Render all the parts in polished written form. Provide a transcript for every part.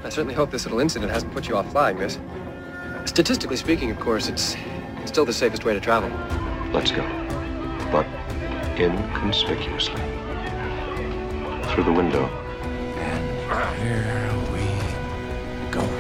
I certainly hope this little incident hasn't put you off flying, miss. Statistically speaking, of course, it's still the safest way to travel. Let's go. But inconspicuously. Through the window. And here we go.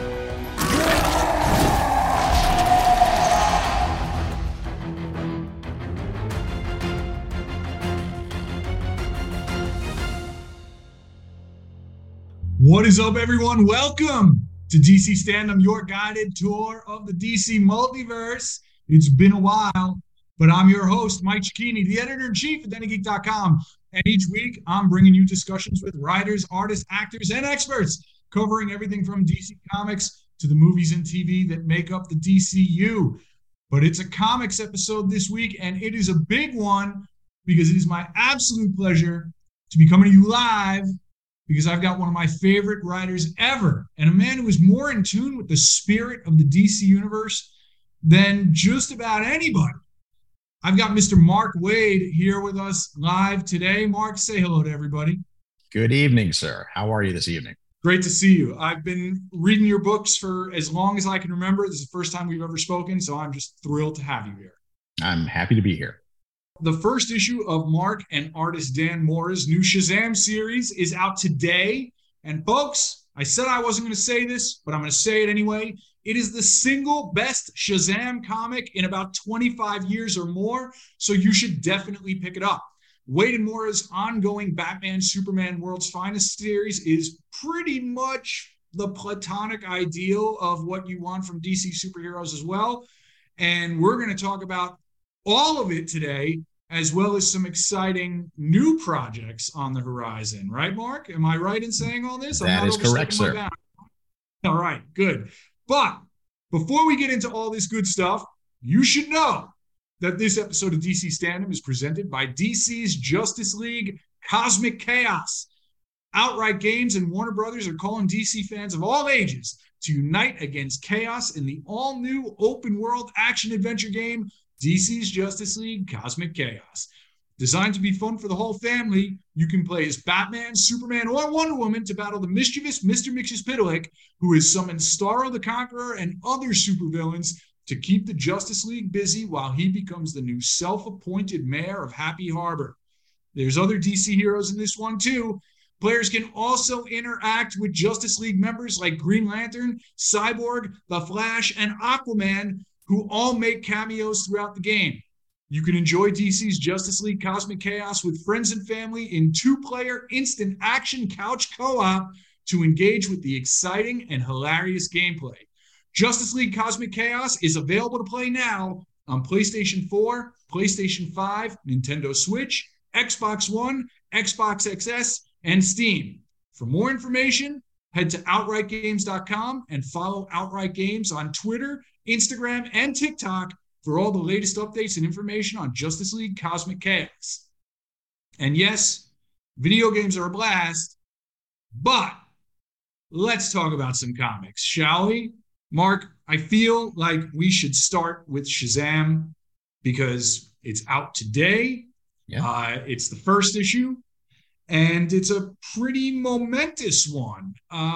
What is up, everyone? Welcome to DC Stand-Up, your guided tour of the DC multiverse. It's been a while, but I'm your host, Mike Cicchini, the editor-in-chief of DennyGeek.com. And each week, I'm bringing you discussions with writers, artists, actors, and experts, covering everything from DC Comics to the movies and TV that make up the DCU. But it's a comics episode this week, and it is a big one because it is my absolute pleasure to be coming to you live because I've got one of my favorite writers ever, and a man who is more in tune with the spirit of the DC universe than just about anybody. I've got Mr. Mark Waid here with us live today. Mark, say hello to everybody. Good evening, sir. How are you this evening? Great to see you. I've been reading your books for as long as I can remember. This is the first time we've ever spoken, so I'm just thrilled to have you here. I'm happy to be here. The first issue of Mark and artist Dan Mora's new Shazam series is out today. And folks, I said I wasn't going to say this, but I'm going to say it anyway. It is the single best Shazam comic in about 25 years or more, so you should definitely pick it up. Waid and Mora's ongoing Batman Superman World's Finest series is pretty much the platonic ideal of what you want from DC superheroes as well. And we're going to talk about all of it today, as well as some exciting new projects on the horizon. Right, Mark? Am I right in saying all this? That is correct, sir. All right, good. But before we get into all this good stuff, you should know that this episode of DC Stand-Up is presented by DC's Justice League Cosmic Chaos. Outright Games and Warner Brothers are calling DC fans of all ages to unite against chaos in the all-new open-world action-adventure game, DC's Justice League Cosmic Chaos. Designed to be fun for the whole family, you can play as Batman, Superman, or Wonder Woman to battle the mischievous Mr. Mxyzptlk, who has summoned Starro the Conqueror and other supervillains to keep the Justice League busy while he becomes the new self-appointed mayor of Happy Harbor. There's other DC heroes in this one too. Players can also interact with Justice League members like Green Lantern, Cyborg, The Flash, and Aquaman, who all make cameos throughout the game. You can enjoy DC's Justice League Cosmic Chaos with friends and family in two-player instant action couch co-op to engage with the exciting and hilarious gameplay. Justice League Cosmic Chaos is available to play now on PlayStation 4, PlayStation 5, Nintendo Switch, Xbox One, Xbox XS, and Steam. For more information, head to OutrightGames.com and follow Outright Games on Twitter, Instagram, and TikTok for all the latest updates and information on Justice League Cosmic Chaos. And yes, video games are a blast, but let's talk about some comics, shall we? Mark, I feel like we should start with Shazam because it's out today. Yeah. It's the first issue, and it's a pretty momentous one.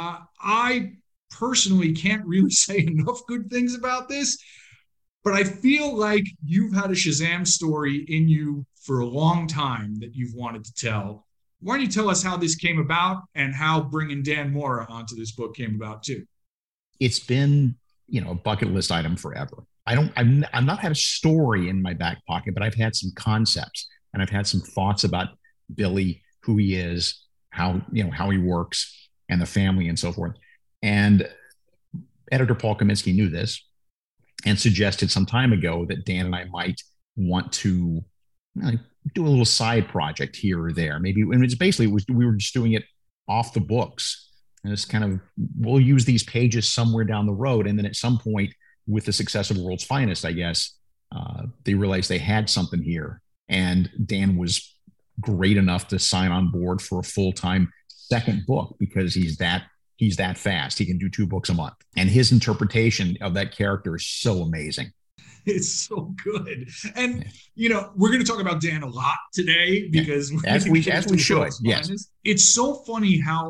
I personally can't really say enough good things about this, but I feel like you've had a Shazam story in you for a long time that you've wanted to tell. Why don't you tell us how this came about and how bringing Dan Mora onto this book came about too? It's been, a bucket list item forever. I've not had a story in my back pocket, but I've had some concepts and I've had some thoughts about Billy, who he is, how he works, and the family and so forth. And editor Paul Kaminsky knew this and suggested some time ago that Dan and I might want to do a little side project here or there. Maybe, and it's basically, we were just doing it off the books. And it's kind of, we'll use these pages somewhere down the road. And then at some point, with the success of World's Finest, I guess, they realized they had something here. And Dan was great enough to sign on board for a full-time second book because he's that fast. He can do 2 books a month. And his interpretation of that character is so amazing. It's so good. And, we're going to talk about Dan a lot today because as we should. Yes. It's so funny how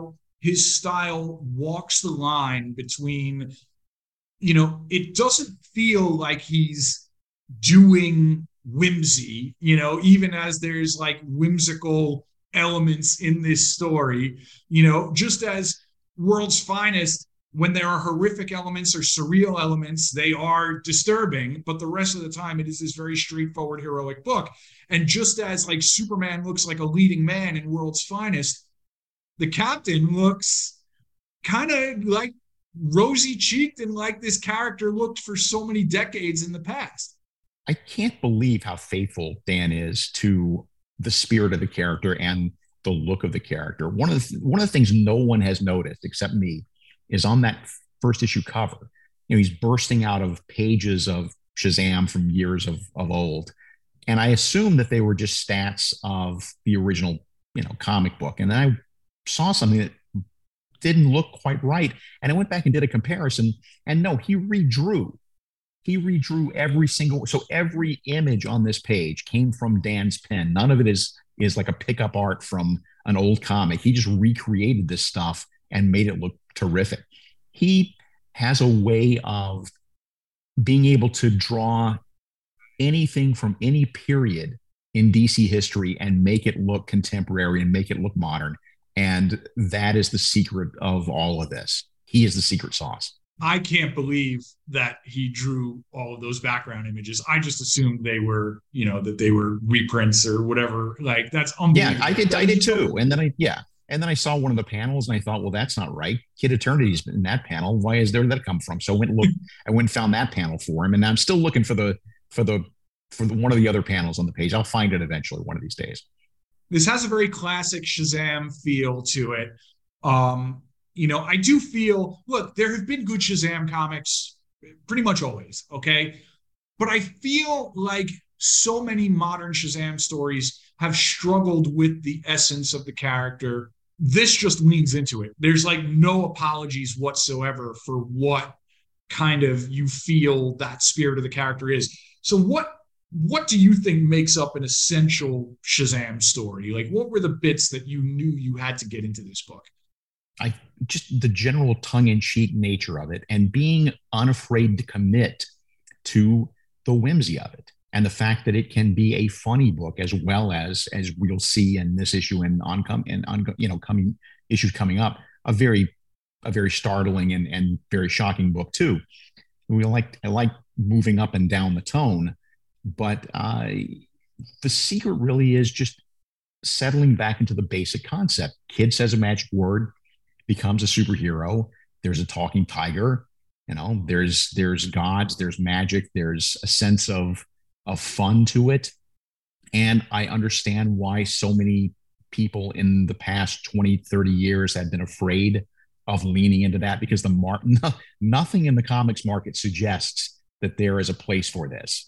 his style walks the line between, it doesn't feel like he's doing whimsy, even as there's like whimsical elements in this story, just as World's Finest, when there are horrific elements or surreal elements, they are disturbing, but the rest of the time it is this very straightforward, heroic book. And just as like Superman looks like a leading man in World's Finest, the Captain looks kind of like rosy cheeked and like this character looked for so many decades in the past. I can't believe how faithful Dan is to the spirit of the character and the look of the character. One of the things no one has noticed except me is on that first issue cover, he's bursting out of pages of Shazam from years of old. And I assumed that they were just stats of the original, comic book. And then I saw something that didn't look quite right. And I went back and did a comparison, and no, he redrew so every image on this page came from Dan's pen. None of it is like a pickup art from an old comic. He just recreated this stuff and made it look terrific. He has a way of being able to draw anything from any period in DC history and make it look contemporary and make it look modern. And that is the secret of all of this. He is the secret sauce. I can't believe that he drew all of those background images. I just assumed they were, that they were reprints or whatever. Like, that's unbelievable. Yeah, I did too. And then I saw one of the panels and I thought, well, that's not right. Kid Eternity's in that panel. Why is there that come from? So I went and found that panel for him. And I'm still looking for one of the other panels on the page. I'll find it eventually one of these days. This has a very classic Shazam feel to it. I do feel, look, there have been good Shazam comics pretty much always, okay? But I feel like so many modern Shazam stories have struggled with the essence of the character. This just leans into it. There's like no apologies whatsoever for what kind of you feel that spirit of the character is. So what do you think makes up an essential Shazam story? Like, what were the bits that you knew you had to get into this book? Just the general tongue-in-cheek nature of it and being unafraid to commit to the whimsy of it, and the fact that it can be a funny book as well as we'll see in this issue and coming issues coming up, a very startling and very shocking book too. I like moving up and down the tone, but the secret really is just settling back into the basic concept. Kid says a magic word, becomes a superhero. There's a talking tiger, there's gods, there's magic, there's a sense of fun to it. And I understand why so many people in the past 20, 30 years have been afraid of leaning into that, because nothing in the comics market suggests that there is a place for this.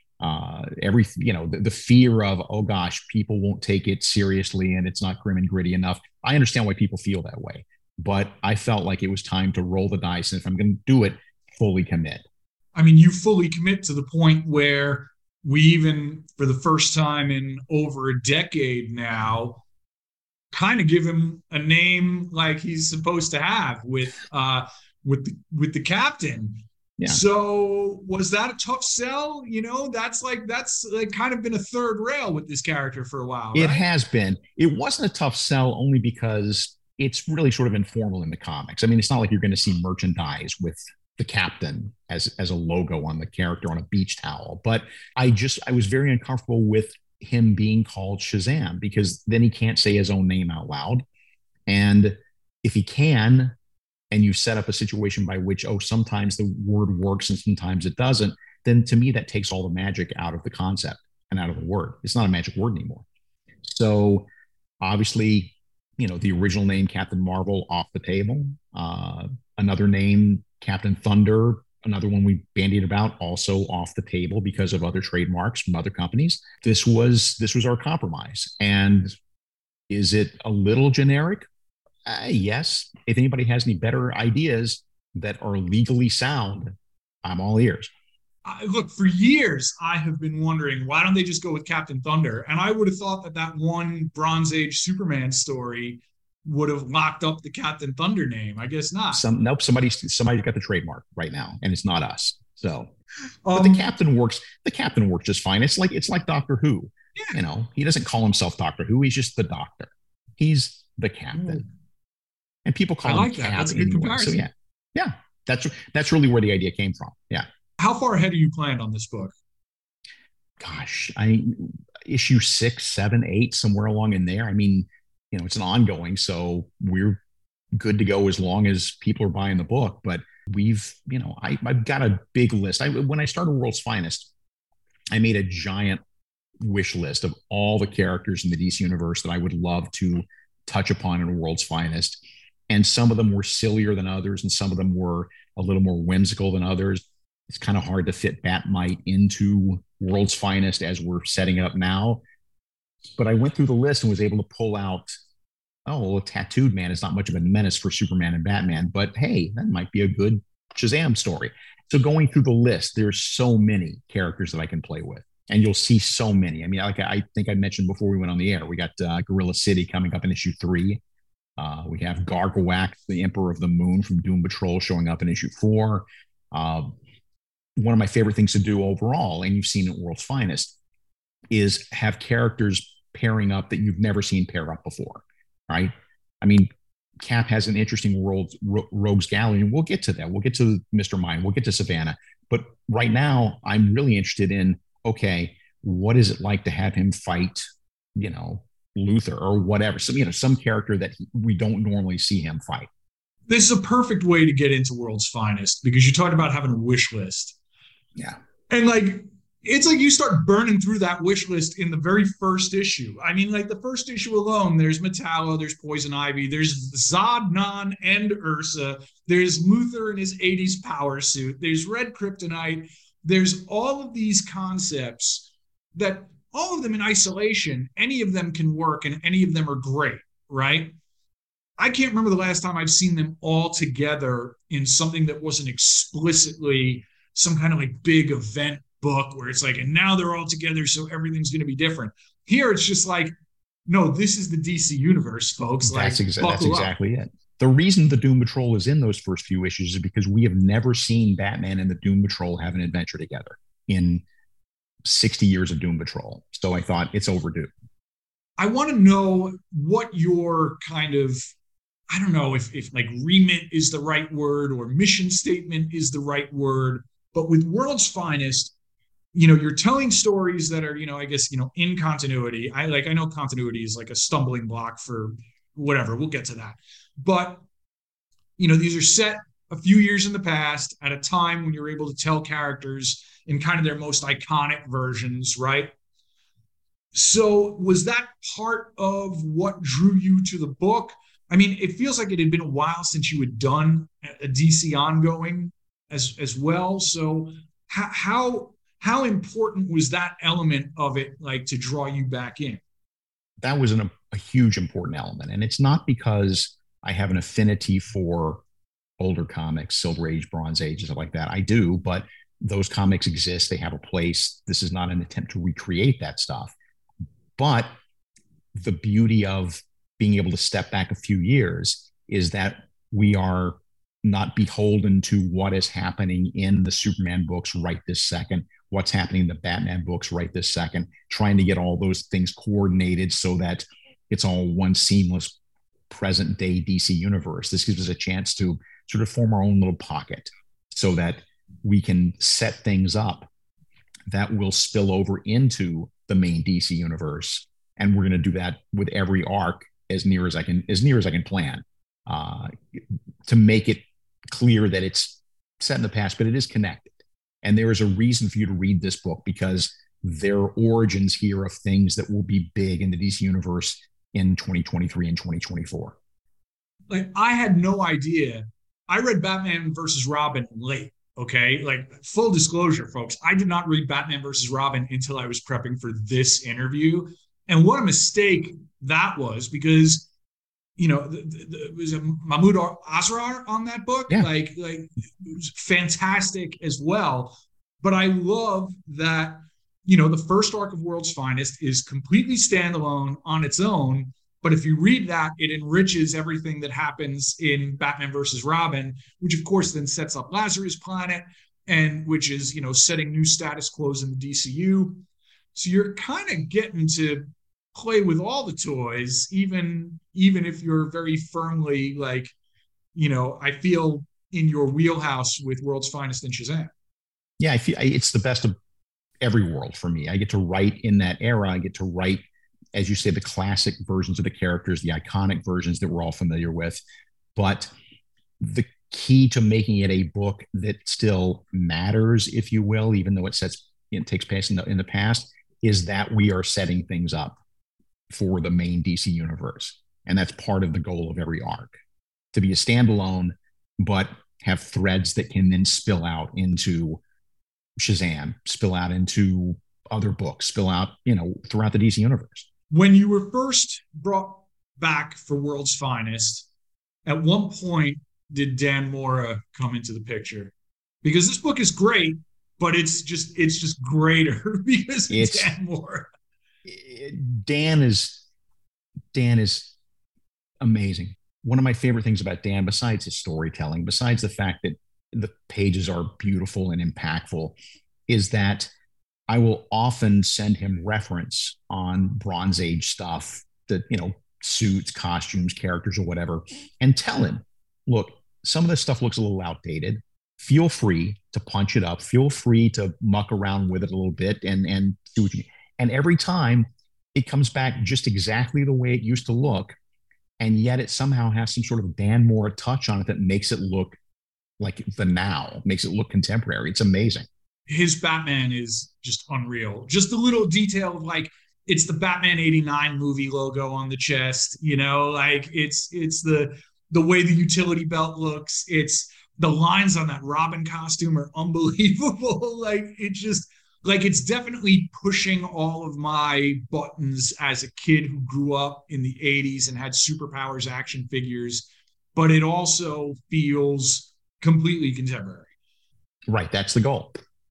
The fear of, oh gosh, people won't take it seriously and it's not grim and gritty enough. I understand why people feel that way, but I felt like it was time to roll the dice. And if I'm going to do it, fully commit. I mean, you fully commit to the point where we even, for the first time in over a decade now, kind of give him a name like he's supposed to have with the Captain. Yeah. So was that a tough sell? That's kind of been a third rail with this character for a while. Right? It has been. It wasn't a tough sell only because it's really sort of informal in the comics. I mean, it's not like you're going to see merchandise with the Captain as a logo on the character on a beach towel. But I was very uncomfortable with him being called Shazam, because then he can't say his own name out loud. And if he can, and you set up a situation by which, sometimes the word works and sometimes it doesn't, then to me, that takes all the magic out of the concept and out of the word. It's not a magic word anymore. So obviously, the original name, Captain Marvel, off the table. Another name, Captain Thunder, another one we bandied about, also off the table because of other trademarks from other companies. This was our compromise. And is it a little generic? Yes. If anybody has any better ideas that are legally sound, I'm all ears. Look, for years, I have been wondering, why don't they just go with Captain Thunder? And I would have thought that one Bronze Age Superman story would have locked up the Captain Thunder name. I guess not. Nope. Somebody's got the trademark right now, and it's not us. So, but the captain works. The captain works just fine. It's like Doctor Who. Yeah. You know, he doesn't call himself Doctor Who. He's just the Doctor. He's the captain, and people call him Cap. That's a good comparison. So yeah. That's really where the idea came from. Yeah. How far ahead are you planned on this book? Gosh, issue 6, 7, 8, somewhere along in there. I mean, you know, it's an ongoing, so we're good to go as long as people are buying the book. But I've got a big list. When I started World's Finest, I made a giant wish list of all the characters in the DC universe that I would love to touch upon in World's Finest. And some of them were sillier than others, and some of them were a little more whimsical than others. It's kind of hard to fit Bat-Mite into World's Finest as we're setting it up now. But I went through the list and was able to pull out, a tattooed man is not much of a menace for Superman and Batman, but hey, that might be a good Shazam story. So going through the list, there's so many characters that I can play with. And you'll see so many. I mean, like I think I mentioned before we went on the air, we got Gorilla City coming up in issue 3. We have Gargowax, the Emperor of the Moon from Doom Patrol, showing up in issue 4. One of my favorite things to do overall, and you've seen it at World's Finest, is have characters pairing up that you've never seen pair up before, right? I mean, Cap has an interesting Rogues Gallery, and we'll get to that. We'll get to Mr. Mind. We'll get to Savannah. But right now, I'm really interested in, okay, what is it like to have him fight, Luthor or whatever? Some character that we don't normally see him fight. This is a perfect way to get into World's Finest, because you talked about having a wish list. Yeah. And it's like you start burning through that wish list in the very first issue. I mean, the first issue alone, there's Metallo, there's Poison Ivy, there's Zod-Non and Ursa, there's Luthor in his 80s power suit, there's Red Kryptonite, there's all of these concepts that all of them in isolation, any of them can work and any of them are great, right? I can't remember the last time I've seen them all together in something that wasn't explicitly some kind of big event book where it's and now they're all together, so everything's going to be different. Here, it's just no, this is the DC universe, folks. That's exactly it. The reason the Doom Patrol is in those first few issues is because we have never seen Batman and the Doom Patrol have an adventure together in 60 years of Doom Patrol. So I thought it's overdue. I want to know what your kind of, I don't know if remit is the right word or mission statement is the right word, but with World's Finest, you're telling stories that are, I guess, in continuity. I know continuity is a stumbling block for whatever. We'll get to that. But, these are set a few years in the past at a time when you're able to tell characters in kind of their most iconic versions, right? So was that part of what drew you to the book? I mean, it feels like it had been a while since you had done a DC ongoing as well. So how important was that element of it, to draw you back in? That was a huge important element. And it's not because I have an affinity for older comics, Silver Age, Bronze Age, stuff like that. I do, but those comics exist. They have a place. This is not an attempt to recreate that stuff. But the beauty of being able to step back a few years is that we are not beholden to what is happening in the Superman books right this second, what's happening in the Batman books right this second, trying to get all those things coordinated so that it's all one seamless present day DC universe. This gives us a chance to sort of form our own little pocket so that we can set things up that will spill over into the main DC universe. And we're going to do that with every arc as near as I can plan, to make it clear that it's set in the past, but it is connected. And there is a reason for you to read this book, because there are origins here of things that will be big in the DC universe in 2023 and 2024. I had no idea. I read Batman versus Robin late. Okay. Full disclosure, folks, I did not read Batman versus Robin until I was prepping for this interview. And what a mistake that was, because, was Mahmoud Asrar on that book? Yeah. It was fantastic as well. But I love that, the first arc of World's Finest is completely standalone on its own. But if you read that, it enriches everything that happens in Batman versus Robin, which of course then sets up Lazarus Planet, and which is, you know, setting new status quos in the DCU. So you're kind of getting to play with all the toys, even if you're very firmly like, you know, I feel in your wheelhouse with World's Finest and Shazam. Yeah, I feel it's the best of every world for me. I get to write in that era. I get to write, as you say, the classic versions of the characters, the iconic versions that we're all familiar with. But the key to making it a book that still matters, if you will, even though it takes place in the past, is that we are setting things up for the main DC universe. And that's part of the goal of every arc, to be a standalone, but have threads that can then spill out into Shazam, spill out into other books, spill out, you know, throughout the DC universe. When you were first brought back for World's Finest, at one point did Dan Mora come into the picture? Because this book is great, but it's just greater because it's Dan Mora. Dan is amazing. One of my favorite things about Dan, besides his storytelling, besides the fact that the pages are beautiful and impactful, is that I will often send him reference on Bronze Age stuff, that, you know, suits, costumes, characters, or whatever, and tell him, look, some of this stuff looks a little outdated. Feel free to punch it up. Feel free to muck around with it a little bit and do what you need. And every time it comes back just exactly the way it used to look, and yet it somehow has some sort of Dan Mora touch on it that makes it look like the now, makes it look contemporary. It's amazing. His Batman is just unreal. Just a little detail of like, it's the Batman 89 movie logo on the chest, you know, like it's the way the utility belt looks. It's the lines on that Robin costume are unbelievable. Like it's definitely pushing all of my buttons as a kid who grew up in the 80s and had superpowers action figures, but it also feels completely contemporary. Right. That's the goal.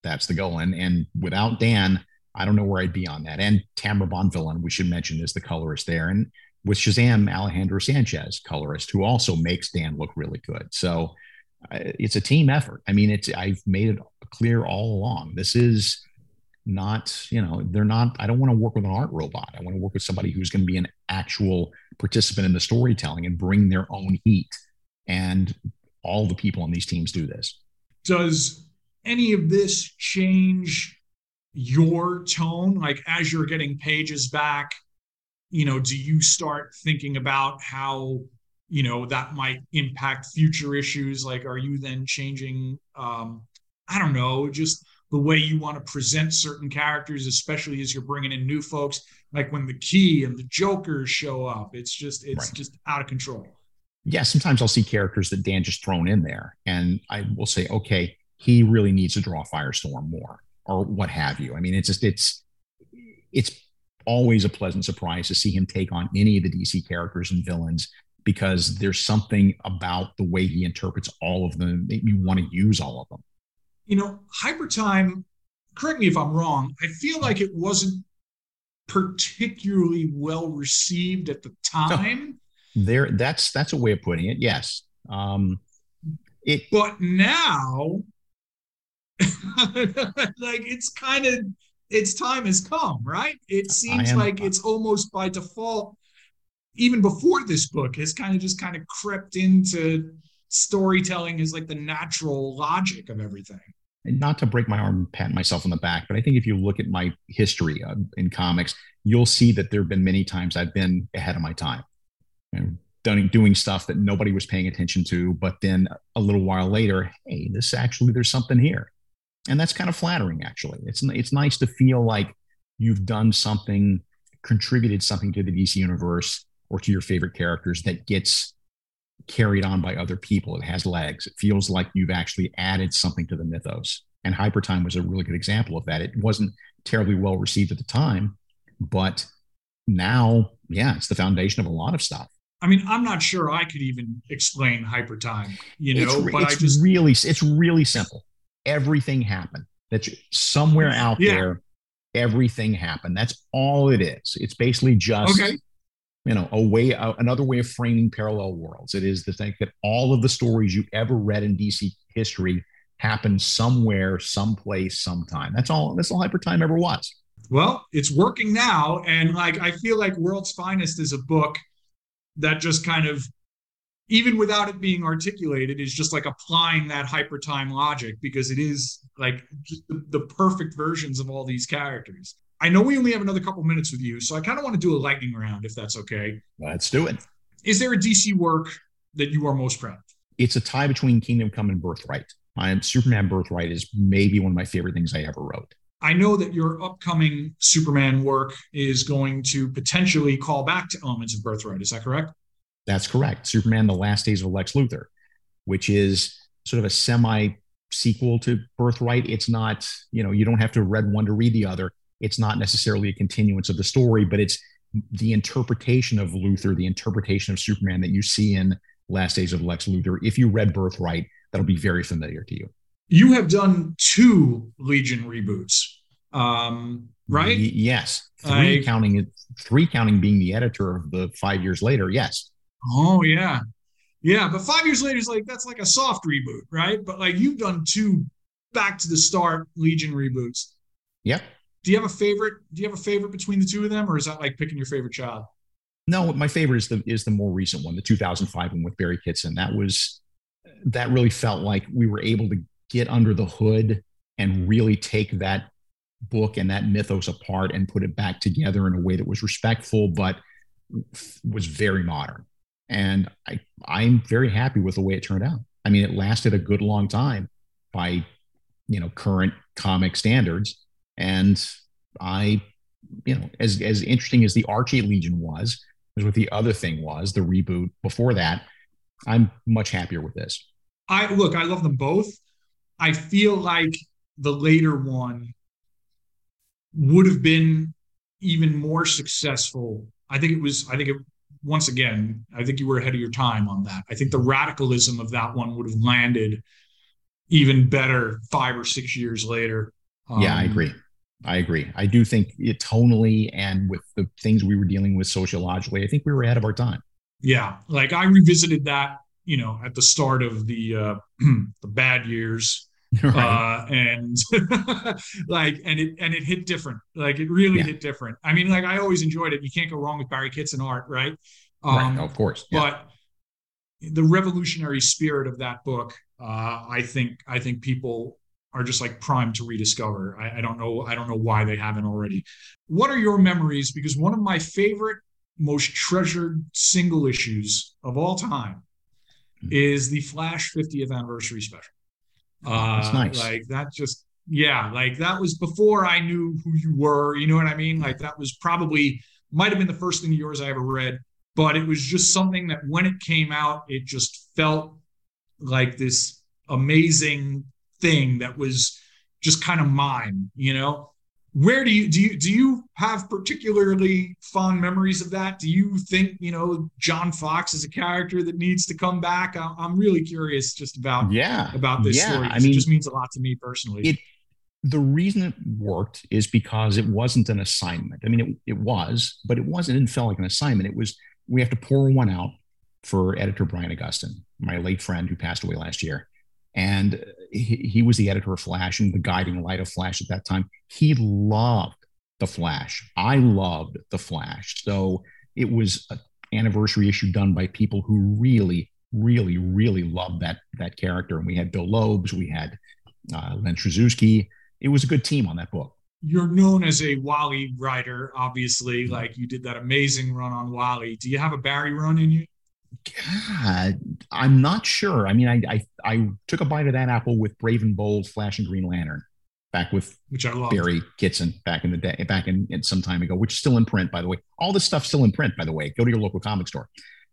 And without Dan, I don't know where I'd be on that. And Tamara Bonvillain, we should mention, is the colorist there. And with Shazam, Alejandro Sanchez, colorist, who also makes Dan look really good. So it's a team effort. I mean, I've made it clear all along. This is not, you know, I don't want to work with an art robot. I want to work with somebody who's going to be an actual participant in the storytelling and bring their own heat. And all the people on these teams do this. Does any of this change your tone? Like, as you're getting pages back, you know, do you start thinking about how, you know, that might impact future issues? Like, are you then changing, I don't know, just the way you want to present certain characters, especially as you're bringing in new folks, like when the Key and the Joker show up? It's just out of control. Yeah, sometimes I'll see characters that Dan just thrown in there, and I will say, okay, he really needs to draw Firestorm more, or what have you. I mean, it's always a pleasant surprise to see him take on any of the DC characters and villains, because there's something about the way he interprets all of them that you want to use all of them. You know, Hyper Time, correct me if I'm wrong, I feel like it wasn't particularly well received at the time. That's a way of putting it. Yes. But now, like, its time has come, right? It seems like it's almost by default, even before this book, has kind of crept into storytelling as like the natural logic of everything. And not to break my arm and pat myself on the back, but I think if you look at my history in comics, you'll see that there have been many times I've been ahead of my time and doing stuff that nobody was paying attention to. But then a little while later, hey, there's something here. And that's kind of flattering, actually. It's nice to feel like you've done something, contributed something to the DC universe or to your favorite characters that gets carried on by other people. It has legs. It feels like you've actually added something to the mythos. And Hyper Time was a really good example of that. It wasn't terribly well received at the time, but now, yeah, it's the foundation of a lot of stuff. I mean, I'm not sure I could even explain Hyper Time, it's really simple. Everything happened. That's somewhere out there. Everything happened. That's all it is. It's basically just another way of framing parallel worlds. It is the fact that all of the stories you ever read in DC history happened somewhere, someplace, sometime. That's all Hypertime ever was. Well, it's working now. And like, I feel like World's Finest is a book that just kind of, even without it being articulated, is just like applying that Hypertime logic, because it is like just the perfect versions of all these characters. I know we only have another couple minutes with you, so I kind of want to do a lightning round, if that's okay. Let's do it. Is there a DC work that you are most proud of? It's a tie between Kingdom Come and Birthright. Superman Birthright is maybe one of my favorite things I ever wrote. I know that your upcoming Superman work is going to potentially call back to elements of Birthright. Is that correct? That's correct. Superman, The Last Days of Lex Luthor, which is sort of a semi-sequel to Birthright. It's not, you don't have to have read one to read the other. It's not necessarily a continuance of the story, but it's the interpretation of Luthor, the interpretation of Superman that you see in Last Days of Lex Luthor. If you read Birthright, that'll be very familiar to you. You have done 2 Legion reboots, right? Yes. 3 counting being the editor of the 5 years later. Yes. Oh, yeah. Yeah, but 5 years later is like, that's like a soft reboot, right? But like, you've done 2 back to the start Legion reboots. Yep. Do you have a favorite? Do you have a favorite between the 2 of them, or is that like picking your favorite child? No, my favorite is the more recent one, the 2005 one with Barry Kitson. That really felt like we were able to get under the hood and really take that book and that mythos apart and put it back together in a way that was respectful, but was very modern. And I'm very happy with the way it turned out. I mean, it lasted a good long time by, current comic standards. And as interesting as the Archie Legion was what the other thing was, the reboot before that, I'm much happier with this. I love them both. I feel like the later one would have been even more successful. Once again, I think you were ahead of your time on that. I think the radicalism of that one would have landed even better 5 or 6 years later. Yeah, I agree. I do think it tonally and with the things we were dealing with sociologically, I think we were ahead of our time. Yeah. Like I revisited that, at the start of the bad years. Right. And it hit different. Like it really hit different. I mean, like I always enjoyed it. You can't go wrong with Barry Kitson art, right? Right, of course. Yeah. But the revolutionary spirit of that book, I think people are just like primed to rediscover. I don't know why they haven't already. What are your memories? Because one of my favorite, most treasured single issues of all time is the Flash 50th anniversary special. That's nice. Like that just, like that was before I knew who you were, you know what I mean? Like that was might have been the first thing of yours I ever read, but it was just something that when it came out, it just felt like this amazing thing that was just kind of mine, Where do you have particularly fond memories of that? Do you think, John Fox is a character that needs to come back? I'm really curious just about this story. I mean, it just means a lot to me personally. The reason it worked is because it wasn't an assignment. I mean, it was, but it didn't feel like an assignment. It was, we have to pour one out for editor Brian Augustyn, my late friend who passed away last year. And he was the editor of Flash and the guiding light of Flash at that time. He loved the Flash. I loved the Flash. So it was an anniversary issue done by people who really, really, really loved that character. And we had Bill Loebs, we had Len Trzewski. It was a good team on that book. You're known as a Wally writer, obviously. Like you did that amazing run on Wally. Do you have a Barry run in you? God, I'm not sure. I mean, I took a bite of that apple with Brave and Bold, Flash and Green Lantern, back with which I love. Barry Kitson back in the day, back in some time ago, which is still in print, by the way. All this stuff's still in print, by the way. Go to your local comic store.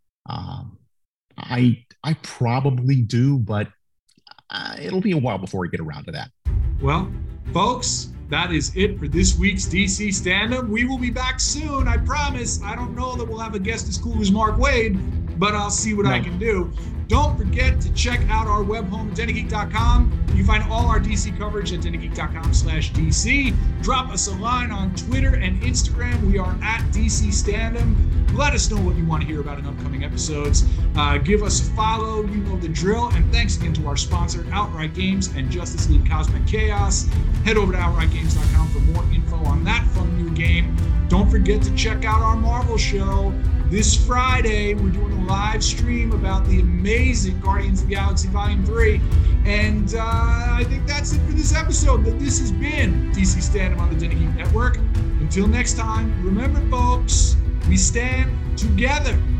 I probably do, but it'll be a while before I get around to that. Well, folks, that is it for this week's DC Stand-Up. We will be back soon, I promise. I don't know that we'll have a guest as cool as Mark Waid, but I'll see what I can do. Don't forget to check out our web home at dennygeek.com. You can find all our DC coverage at dennygeek.com/DC. Drop us a line on Twitter and Instagram. We are at DC Standem. Let us know what you want to hear about in upcoming episodes. Give us a follow. You know the drill. And thanks again to our sponsor, Outright Games and Justice League Cosmic Chaos. Head over to outrightgames.com for more info on that fun new game. Don't forget to check out our Marvel show. This Friday, we're doing a live stream about the amazing Guardians of the Galaxy Volume 3. And I think that's it for this episode. This has been DC Standem on the Denny Geek Network. Until next time, remember, folks, we stand together.